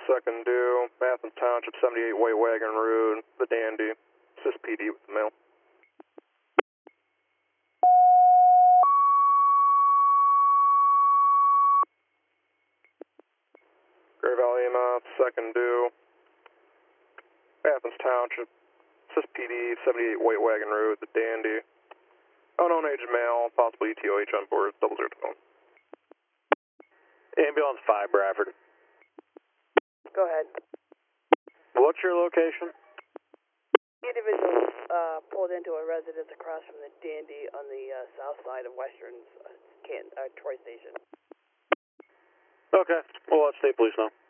second due, Athens Township, 78 White Wagon Road, the Dandy, assist PD with the mail. Gray Valley EMS, second due, Athens Township, assist PD, 78 White Wagon Road, the Dandy. Unknown agent male, possible ETOH on board, 002. Ambulance 5, Bradford. Go ahead. What's your location? Individual pulled into a residence across from the Dandy on the south side of Western Troy Station. Okay, we'll let state police know.